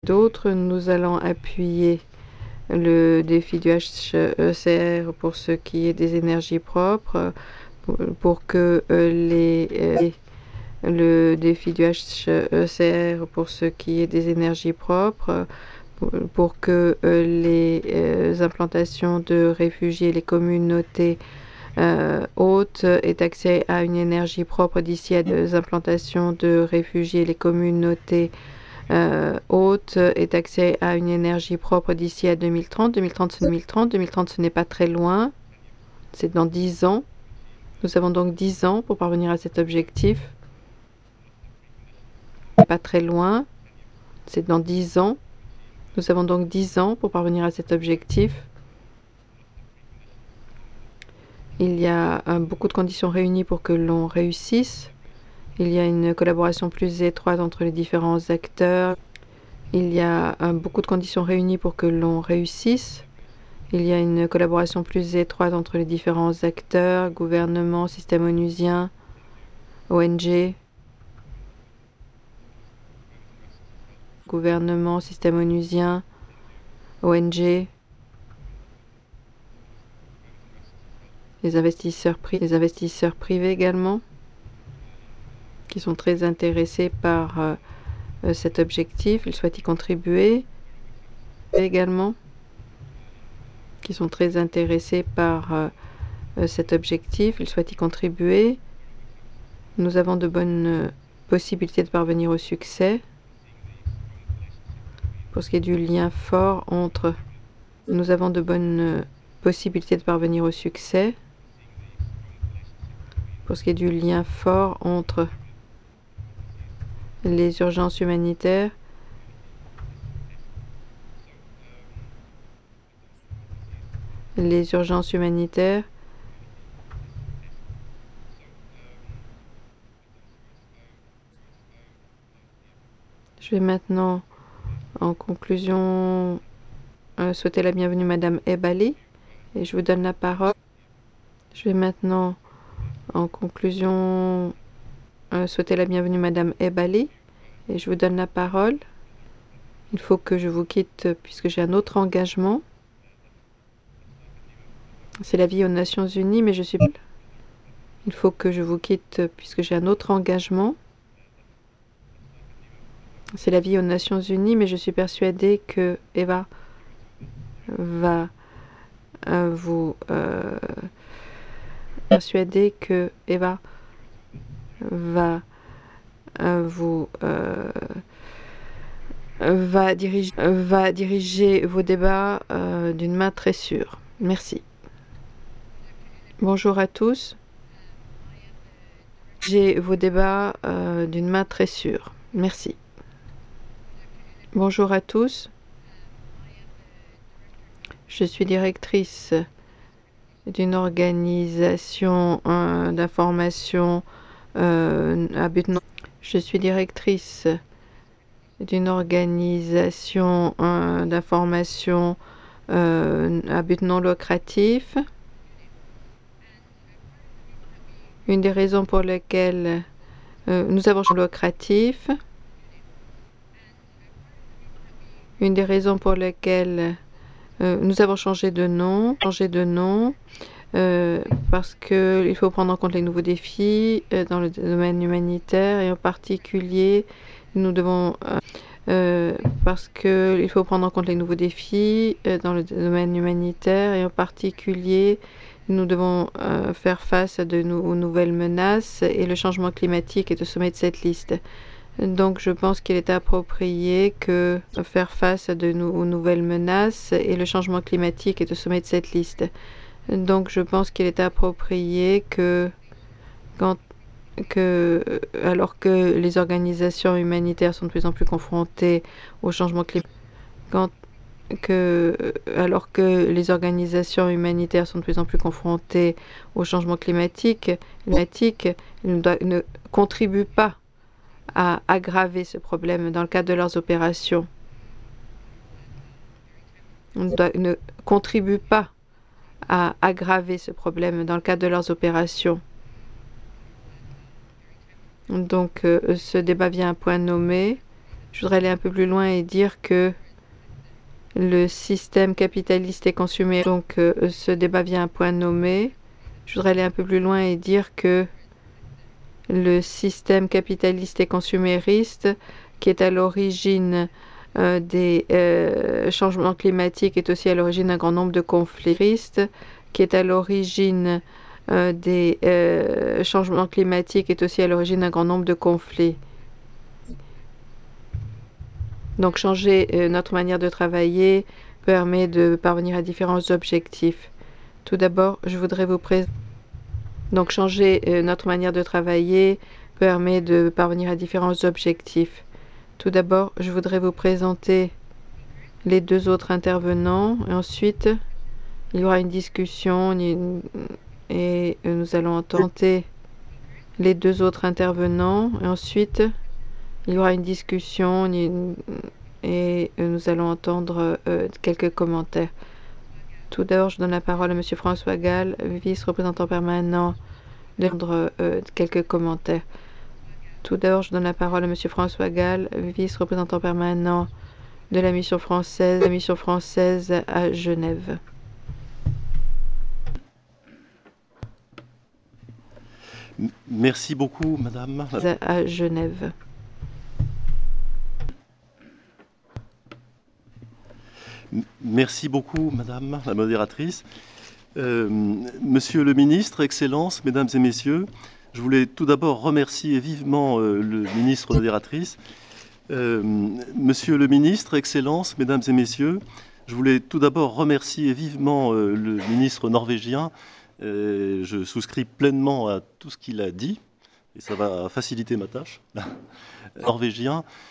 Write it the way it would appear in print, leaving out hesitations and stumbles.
D'autres, nous allons appuyer le défi du HCR pour ce qui est des énergies propres, pour que le défi du HCR pour ce qui est des énergies propres, pour que les implantations de réfugiés, les communautés hôtes aient accès à une énergie propre d'ici à des implantations de réfugiés, les communautés hôtes aient accès à une énergie propre d'ici à 2030. 2030, ce n'est pas très loin, c'est dans 10 ans. Nous avons donc 10 ans pour parvenir à cet objectif. Pas très loin, c'est dans 10 ans. Nous avons donc 10 ans pour parvenir à cet objectif. Il y a beaucoup de conditions réunies pour que l'on réussisse. Il y a une collaboration plus étroite entre les différents acteurs. Il y a beaucoup de conditions réunies pour que l'on réussisse. Il y a une collaboration plus étroite entre les différents acteurs, gouvernement, système onusien, ONG, gouvernement, système onusien, ONG, les investisseurs privés également, qui sont très intéressés par cet objectif. Ils souhaitent y contribuer également, qui sont très intéressés par cet objectif. Ils souhaitent y contribuer. Nous avons de bonnes possibilités de parvenir au succès. Pour ce qui est du lien fort entre, nous avons de bonnes possibilités de parvenir au succès. Pour ce qui est du lien fort entre les urgences humanitaires, Je vais maintenant, en conclusion, souhaiter la bienvenue Madame Ebali et je vous donne la parole. Je vais maintenant, en conclusion, souhaiter la bienvenue Madame Ebali et je vous donne la parole. Il faut que je vous quitte puisque j'ai un autre engagement. C'est la vie aux Nations Unies, mais je suis... Il faut que je vous quitte puisque j'ai un autre engagement. C'est la vie aux Nations Unies, mais je suis persuadée que Eva va vous... persuadée que Eva va vous... va diriger vos débats d'une main très sûre. Merci. Bonjour à tous. J'ai vos débats d'une main très sûre. Merci. Bonjour à tous. Je suis directrice d'une organisation d'information à but non. Je suis directrice d'une organisation d'information à but non lucratif. Une des raisons pour lesquelles nous avons changé lucratif. Une des raisons pour lesquelles nous avons changé de nom, parce qu'il faut prendre en compte les nouveaux défis dans le domaine humanitaire et en particulier nous devons parce qu'il faut prendre en compte les nouveaux défis dans le domaine humanitaire et en particulier nous devons faire face à aux nouvelles menaces et le changement climatique est au sommet de cette liste. Donc je pense qu'il est approprié que faire face à aux nouvelles menaces et le changement climatique est au sommet de cette liste. Donc je pense qu'il est approprié alors que les organisations humanitaires sont de plus en plus confrontées au changement climatique, alors que les organisations humanitaires sont de plus en plus confrontées au changement climatique, ne contribuent pas à aggraver ce problème dans le cadre de leurs opérations. Ne contribuent pas à aggraver ce problème dans le cadre de leurs opérations. Donc ce débat vient à point nommé. Je voudrais aller un peu plus loin et dire que le système capitaliste et consumériste, donc ce débat vient à point nommé. Je voudrais aller un peu plus loin et dire que le système capitaliste et consumériste qui est à l'origine des changements climatiques est aussi à l'origine d'un grand nombre de conflits. Qui est à l'origine des changements climatiques est aussi à l'origine d'un grand nombre de conflits. Donc changer notre manière de travailler permet de parvenir à différents objectifs. Tout d'abord, je voudrais vous présenter. Donc changer notre manière de travailler permet de parvenir à différents objectifs. Tout d'abord, je voudrais vous présenter les deux autres intervenants et ensuite il y aura une discussion et nous allons entendre les deux autres intervenants et ensuite il y aura une discussion et nous allons entendre quelques commentaires. Tout d'abord, je donne la parole à M. François Gall, vice-représentant permanent, de quelques commentaires. Tout d'abord, je donne la parole à M. François Gall, vice-représentant permanent de la mission française à Genève. Merci beaucoup, madame. À Genève. Merci beaucoup, madame la modératrice. Monsieur le ministre, Excellences, mesdames et messieurs, je voulais tout d'abord remercier vivement le ministre modératrice. Monsieur le ministre, Excellences, mesdames et messieurs, je voulais tout d'abord remercier vivement le ministre norvégien. Je souscris pleinement à tout ce qu'il a dit et ça va faciliter ma tâche. Norvégien